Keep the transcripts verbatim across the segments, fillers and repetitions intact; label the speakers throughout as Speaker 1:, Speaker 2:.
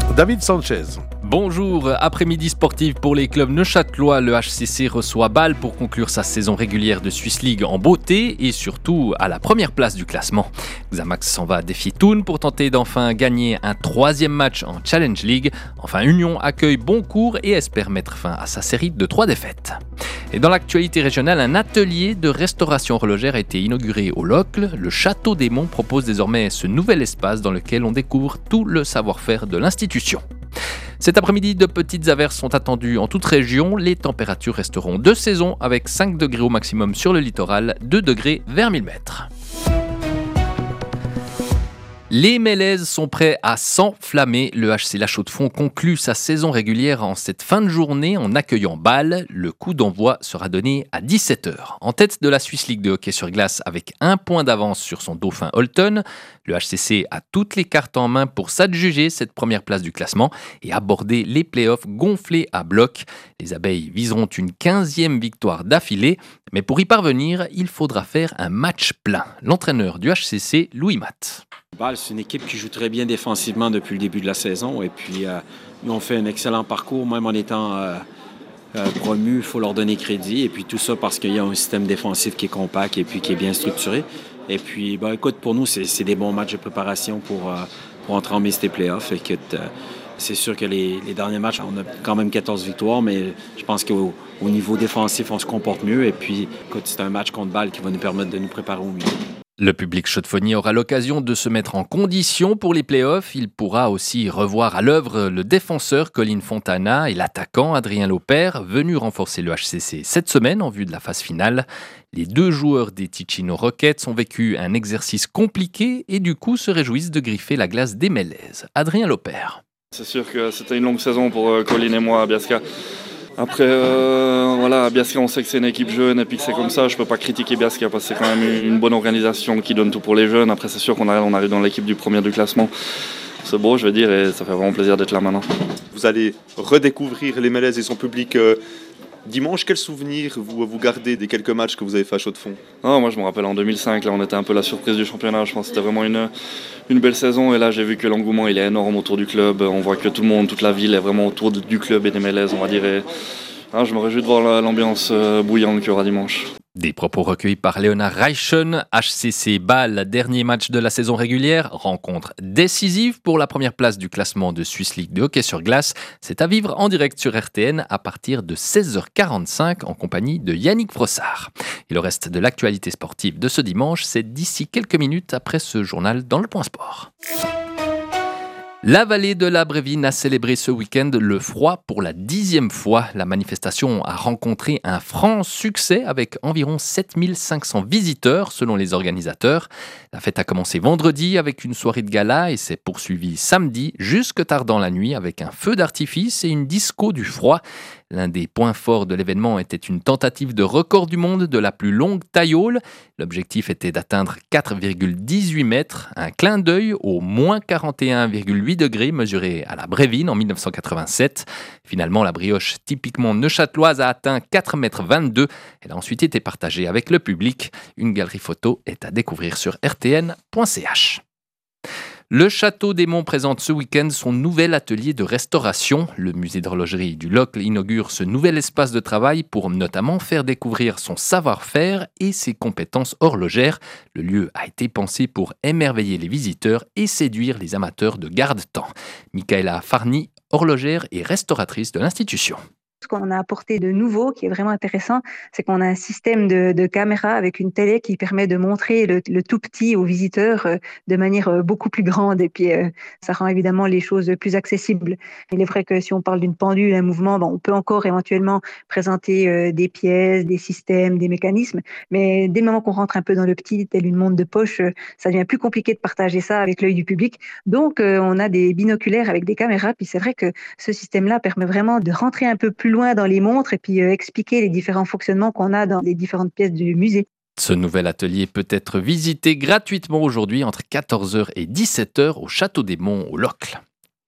Speaker 1: David Sanchez.
Speaker 2: Bonjour, après-midi sportif pour les clubs neuchâtelois. Le H C C reçoit Bâle pour conclure sa saison régulière de Swiss League en beauté et surtout à la première place du classement. Xamax s'en va défier Thun pour tenter d'enfin gagner un troisième match en Challenge League. Enfin, Union accueille Boncourt et espère mettre fin à sa série de trois défaites. Et dans l'actualité régionale, un atelier de restauration horlogère a été inauguré au Locle. Le Château des Monts propose désormais ce nouvel espace dans lequel on découvre tout le savoir-faire de l'institution. Cet après-midi, de petites averses sont attendues en toute région. Les températures resteront de saison avec cinq degrés au maximum sur le littoral, deux degrés vers mille mètres. Les Mélèzes sont prêts à s'enflammer. Le H C La Chaux-de-Fonds conclut sa saison régulière en cette fin de journée en accueillant Bâle. Le coup d'envoi sera donné à dix-sept heures. En tête de la Swiss League de hockey sur glace avec un point d'avance sur son dauphin Holton, le H C C a toutes les cartes en main pour s'adjuger cette première place du classement et aborder les playoffs gonflés à bloc. Les abeilles viseront une quinzième victoire d'affilée, mais pour y parvenir, il faudra faire un match plein. L'entraîneur du H C C, Louis Matt.
Speaker 3: Bâle, c'est une équipe qui joue très bien défensivement depuis le début de la saison. Et puis, euh, ils ont fait un excellent parcours, même en étant euh, euh, promus. Il faut leur donner crédit. Et puis, tout ça parce qu'il y a un système défensif qui est compact et puis qui est bien structuré. Et puis, ben, écoute, pour nous, c'est, c'est des bons matchs de préparation pour, euh, pour entrer en mise des playoffs. Écoute, euh, c'est sûr que les, les derniers matchs, on a quand même quatorze victoires, mais je pense qu'au au niveau défensif, on se comporte mieux. Et puis, écoute, c'est un match contre Bâle qui va nous permettre de nous préparer au mieux.
Speaker 2: Le public chaudefonnier aura l'occasion de se mettre en condition pour les playoffs. Il pourra aussi revoir à l'œuvre le défenseur Colin Fontana et l'attaquant Adrien Laupert, venus renforcer le H C C cette semaine en vue de la phase finale. Les deux joueurs des Ticino Rockets ont vécu un exercice compliqué et du coup se réjouissent de griffer la glace des Mélèzes. Adrien Laupert.
Speaker 4: C'est sûr que c'était une longue saison pour Colin et moi à Biasca. Après, euh, voilà, à Biasca, on sait que c'est une équipe jeune et puis que c'est comme ça. Je ne peux pas critiquer Biasca parce que c'est quand même une bonne organisation qui donne tout pour les jeunes. Après, c'est sûr qu'on arrive, on arrive dans l'équipe du premier du classement. C'est beau, je veux dire, et ça fait vraiment plaisir d'être là maintenant.
Speaker 5: Vous allez redécouvrir les Mélèzes et son public euh, dimanche. Quel souvenir vous, vous gardez des quelques matchs que vous avez fait à Chaux-de-Fonds ?
Speaker 4: Ah, moi, je me rappelle en deux mille cinq, là, on était un peu la surprise du championnat. Je pense que c'était vraiment une, une belle saison. Et là, j'ai vu que l'engouement il est énorme autour du club. On voit que tout le monde, toute la ville est vraiment autour de, du club et des Mélèzes, on va dire. Et, ah, je me réjouis de voir l'ambiance bouillante qu'il y aura dimanche.
Speaker 2: Des propos recueillis par Léonard Reichen. H C C Bâle, dernier match de la saison régulière, rencontre décisive pour la première place du classement de Swiss League de hockey sur glace. C'est à vivre en direct sur R T N à partir de seize heures quarante-cinq en compagnie de Yannick Frossard. Et le reste de l'actualité sportive de ce dimanche, c'est d'ici quelques minutes après ce journal dans le Point Sport. La vallée de la Brévine a célébré ce week-end le froid pour la dixième fois. La manifestation a rencontré un franc succès avec environ sept mille cinq cents visiteurs selon les organisateurs. La fête a commencé vendredi avec une soirée de gala et s'est poursuivie samedi jusque tard dans la nuit avec un feu d'artifice et une disco du froid. L'un des points forts de l'événement était une tentative de record du monde de la plus longue taillole. L'objectif était d'atteindre quatre virgule dix-huit mètres, un clin d'œil aux moins quarante et un virgule huit degrés mesurés à la Brévine en dix-neuf cent quatre-vingt-sept. Finalement, la brioche typiquement neuchâteloise a atteint quatre virgule vingt-deux mètres. Elle a ensuite été partagée avec le public. Une galerie photo est à découvrir sur r t n point c h. Le Château des Monts présente ce week-end son nouvel atelier de restauration. Le musée d'horlogerie du Locle inaugure ce nouvel espace de travail pour notamment faire découvrir son savoir-faire et ses compétences horlogères. Le lieu a été pensé pour émerveiller les visiteurs et séduire les amateurs de garde-temps. Michaela Farni, horlogère et restauratrice de l'institution.
Speaker 6: Ce qu'on a apporté de nouveau, qui est vraiment intéressant, c'est qu'on a un système de, de caméra avec une télé qui permet de montrer le, le tout petit aux visiteurs euh, de manière euh, beaucoup plus grande. Et puis, euh, ça rend évidemment les choses plus accessibles. Il est vrai que si on parle d'une pendule, un mouvement, bon, on peut encore éventuellement présenter euh, des pièces, des systèmes, des mécanismes. Mais dès le moment qu'on rentre un peu dans le petit, tel une montre de poche, euh, ça devient plus compliqué de partager ça avec l'œil du public. Donc, euh, on a des binoculaires avec des caméras. Puis c'est vrai que ce système-là permet vraiment de rentrer un peu plus loin dans les montres et puis euh, expliquer les différents fonctionnements qu'on a dans les différentes pièces du musée.
Speaker 2: Ce nouvel atelier peut être visité gratuitement aujourd'hui entre quatorze heures et dix-sept heures au Château des Monts au Locle.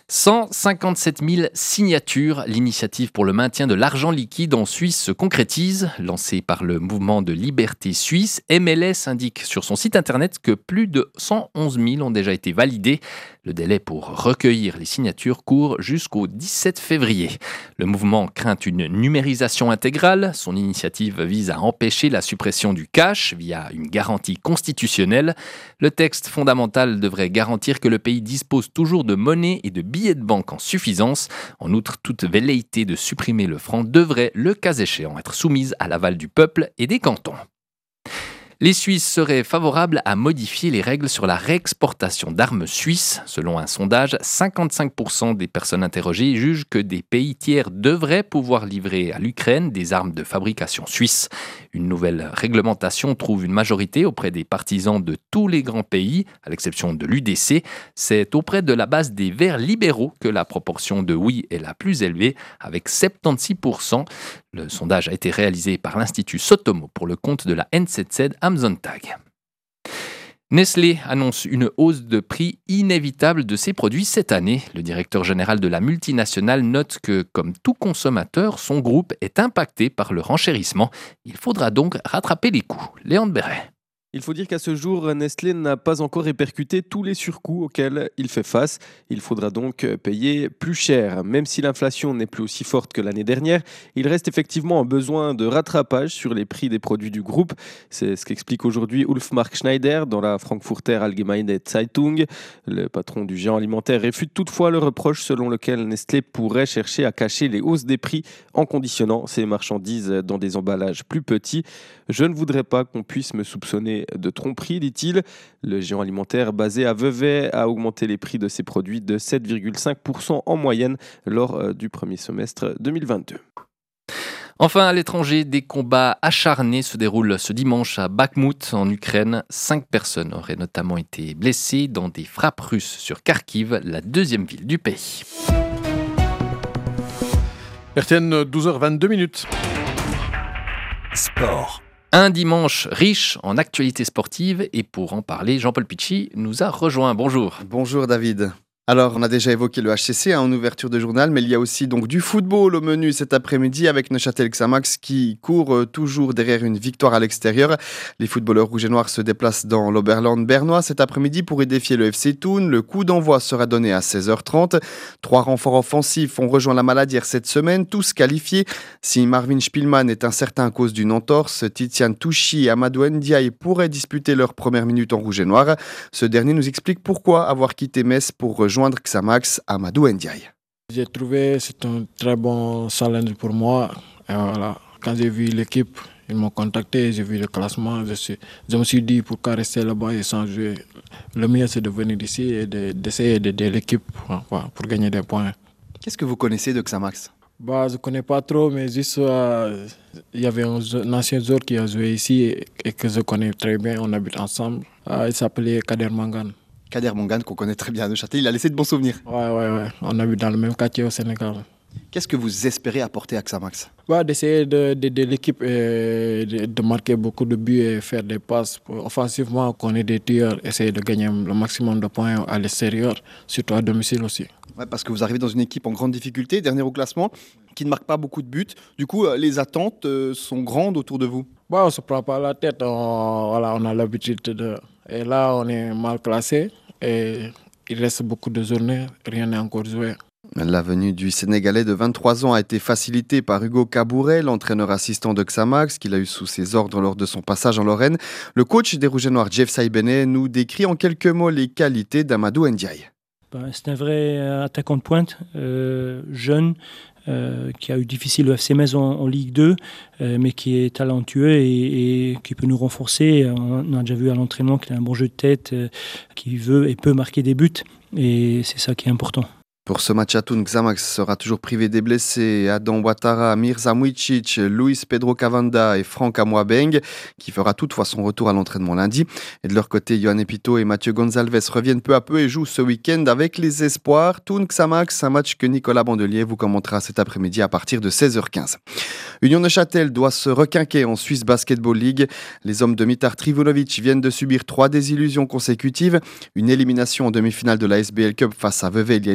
Speaker 2: cent cinquante-sept mille signatures. L'initiative pour le maintien de l'argent liquide en Suisse se concrétise. Lancée par le mouvement de liberté suisse, M L S indique sur son site internet que plus de cent onze mille ont déjà été validés. Le délai pour recueillir les signatures court jusqu'au dix-sept février. Le mouvement craint une numérisation intégrale. Son initiative vise à empêcher la suppression du cash via une garantie constitutionnelle. Le texte fondamental devrait garantir que le pays dispose toujours de monnaie et de billets de banque en suffisance. En outre, toute velléité de supprimer le franc devrait, le cas échéant, être soumise à l'aval du peuple et des cantons. Les Suisses seraient favorables à modifier les règles sur la réexportation d'armes suisses. Selon un sondage, cinquante-cinq pour cent des personnes interrogées jugent que des pays tiers devraient pouvoir livrer à l'Ukraine des armes de fabrication suisse. Une nouvelle réglementation trouve une majorité auprès des partisans de tous les grands pays, à l'exception de l'U D C. C'est auprès de la base des Verts libéraux que la proportion de oui est la plus élevée, avec soixante-seize pour cent. Le sondage a été réalisé par l'Institut Sotomo pour le compte de la N Z Z am Sonntag. Nestlé annonce une hausse de prix inévitable de ses produits cette année. Le directeur général de la multinationale note que, comme tout consommateur, son groupe est impacté par le renchérissement. Il faudra donc rattraper les coûts. Léandre Béret.
Speaker 1: Il faut dire qu'à ce jour, Nestlé n'a pas encore répercuté tous les surcoûts auxquels il fait face. Il faudra donc payer plus cher. Même si l'inflation n'est plus aussi forte que l'année dernière, il reste effectivement un besoin de rattrapage sur les prix des produits du groupe. C'est ce qu'explique aujourd'hui Ulf-Mark Schneider dans la Frankfurter Allgemeine Zeitung. Le patron du géant alimentaire réfute toutefois le reproche selon lequel Nestlé pourrait chercher à cacher les hausses des prix en conditionnant ses marchandises dans des emballages plus petits. Je ne voudrais pas qu'on puisse me soupçonner de tromperie, dit-il. Le géant alimentaire basé à Vevey a augmenté les prix de ses produits de sept virgule cinq pour cent en moyenne lors du premier semestre deux mille vingt-deux.
Speaker 2: Enfin, à l'étranger, des combats acharnés se déroulent ce dimanche à Bakhmout, en Ukraine. Cinq personnes auraient notamment été blessées dans des frappes russes sur Kharkiv, la deuxième ville du pays.
Speaker 7: R T N, douze heures vingt-deux minutes.
Speaker 2: Sport. Un dimanche riche en actualités sportives et pour en parler, Jean-Paul Pichy nous a rejoint. Bonjour.
Speaker 8: Bonjour David. Alors, on a déjà évoqué le H C C hein, en ouverture de journal, mais il y a aussi donc du football au menu cet après-midi avec Neuchâtel Xamax qui court euh, toujours derrière une victoire à l'extérieur. Les footballeurs rouges et noirs se déplacent dans l'Oberland bernois cet après-midi pour y défier le F C Thun. Le coup d'envoi sera donné à seize heures trente. Trois renforts offensifs ont rejoint la Maladière cette semaine, tous qualifiés. Si Marvin Spielmann est incertain à cause d'une entorse, Tiziane Touchy et Amadou Ndiaye pourraient disputer leur première minute en rouge et noir. Ce dernier nous explique pourquoi avoir quitté Metz pour rejoindre joindre Xamax, Amadou Ndiaye.
Speaker 9: J'ai trouvé que c'est un très bon challenge pour moi. Et voilà. Quand j'ai vu l'équipe, ils m'ont contacté, j'ai vu le classement. Je, suis, je me suis dit pourquoi rester là-bas et sans jouer. Le mieux c'est de venir ici et de, d'essayer d'aider l'équipe voilà, pour gagner des points.
Speaker 8: Qu'est-ce que vous connaissez de Xamax?
Speaker 9: Bah, je ne connais pas trop, mais juste euh, il y avait un, un ancien joueur qui a joué ici et, et que je connais très bien. On habite ensemble. Euh, il s'appelait Kader Mangane.
Speaker 8: Kader Mangane, qu'on connaît très bien à Neuchâtel, il a laissé de bons souvenirs.
Speaker 9: Ouais, ouais, ouais. On habite dans le même quartier au Sénégal.
Speaker 8: Qu'est-ce que vous espérez apporter à Xamax?
Speaker 9: Bah, d'essayer de, de, de l'équipe et de, de marquer beaucoup de buts et faire des passes. Offensivement, qu'on ait des tirs, essayer de gagner le maximum de points à l'extérieur, surtout à domicile aussi.
Speaker 8: Ouais, parce que vous arrivez dans une équipe en grande difficulté, dernière au classement, qui ne marque pas beaucoup de buts. Du coup, les attentes euh, sont grandes autour de vous.
Speaker 9: Bah, on ne se prend pas la tête. On, voilà, on a l'habitude de... Et là, on est mal classé et il reste beaucoup de journées, rien n'est encore joué.
Speaker 8: La venue du Sénégalais de vingt-trois ans a été facilitée par Hugo Cabouret, l'entraîneur assistant de Xamax, qu'il a eu sous ses ordres lors de son passage en Lorraine. Le coach des Rouges et Noirs, Jeff Saibene, nous décrit en quelques mots les qualités d'Amadou Ndiaye.
Speaker 10: Ben, c'est un vrai attaquant de pointe, euh, jeune, Euh, qui a eu difficile au F C Metz en, en Ligue deux, euh, mais qui est talentueux et, et qui peut nous renforcer. On a déjà vu à l'entraînement qu'il a un bon jeu de tête, euh, qui veut et peut marquer des buts, et c'est ça qui est important.
Speaker 8: Pour ce match à Thun, Xamax sera toujours privé des blessés. Adam Ouattara, Mirza Mujicic, Luis Pedro Cavanda et Franck Amouabeng, qui fera toutefois son retour à l'entraînement lundi. Et de leur côté, Yohan Epito et Mathieu Gonzalez reviennent peu à peu et jouent ce week-end avec les espoirs. Thun, Xamax, un match que Nicolas Bandelier vous commentera cet après-midi à partir de seize heures quinze. Union Neuchâtel doit se requinquer en Swiss Basketball League. Les hommes de Mitar Trivunovic viennent de subir trois désillusions consécutives. Une élimination en demi-finale de la S B L Cup face à Vevey il y a une semaine.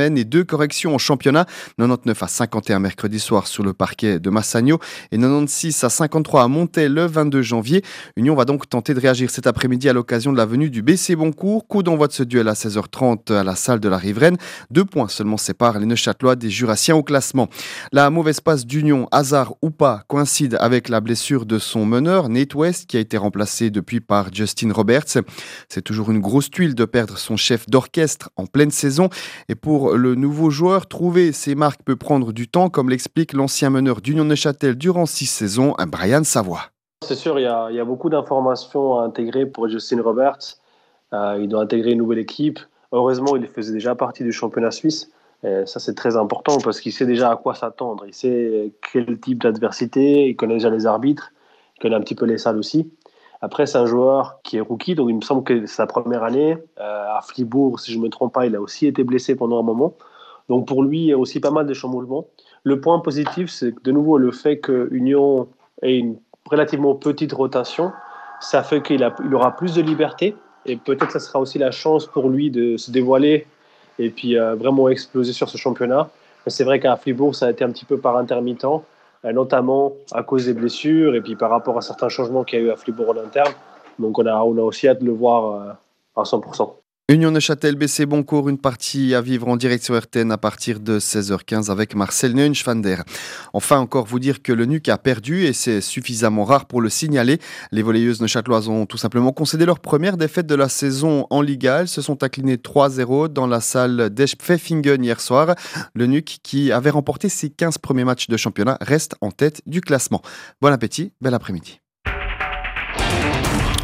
Speaker 8: semaine et deux corrections en championnat. quatre-vingt-dix-neuf à cinquante et un mercredi soir sur le parquet de Massagno et quatre-vingt-seize à cinquante-trois à Montaix le vingt-deux janvier. Union va donc tenter de réagir cet après-midi à l'occasion de la venue du B C Boncourt. Coup d'envoi de ce duel à seize heures trente à la salle de la Riveraine. Deux points seulement séparent les Neuchâtelois des Jurassiens au classement. La mauvaise passe d'Union, hasard ou pas, coïncide avec la blessure de son meneur, Nate West, qui a été remplacé depuis par Justin Roberts. C'est toujours une grosse tuile de perdre son chef d'orchestre en pleine saison. Et pour le nouveau joueur, trouver ses marques peut prendre du temps, comme l'explique l'ancien meneur d'Union Neuchâtel durant six saisons, Brian Savoie.
Speaker 11: C'est sûr, il y a, il y a beaucoup d'informations à intégrer pour Justin Roberts. Euh, il doit intégrer une nouvelle équipe. Heureusement, il faisait déjà partie du championnat suisse. Et ça, c'est très important parce qu'il sait déjà à quoi s'attendre. Il sait quel type d'adversité, il connaît déjà les arbitres, il connaît un petit peu les salles aussi. Après, c'est un joueur qui est rookie, donc il me semble que c'est sa première année. Euh, à Fribourg, si je ne me trompe pas, il a aussi été blessé pendant un moment. Donc pour lui, il y a aussi pas mal de chamboulements. Le point positif, c'est de nouveau le fait que Union ait une relativement petite rotation. Ça fait qu'il a, il aura plus de liberté et peut-être que ça sera aussi la chance pour lui de se dévoiler et puis euh, vraiment exploser sur ce championnat. Mais c'est vrai qu'à Fribourg, ça a été un petit peu par intermittent, euh, notamment à cause des blessures et puis par rapport à certains changements qu'il y a eu à Fribourg en interne. Donc on a, on a aussi hâte de le voir euh, à cent pour cent.
Speaker 8: Union Neuchâtel B C Boncourt, une partie à vivre en direct sur R T N à partir de seize heures quinze avec Marcel Neuenschwander. Enfin, encore vous dire que le N U C a perdu et c'est suffisamment rare pour le signaler. Les volleyeuses neuchâteloises ont tout simplement concédé leur première défaite de la saison en Liga. Elles se sont inclinées trois zéro dans la salle d'Esch-Pfeffingen hier soir. Le N U C, qui avait remporté ses quinze premiers matchs de championnat, reste en tête du classement. Bon appétit, bel après-midi.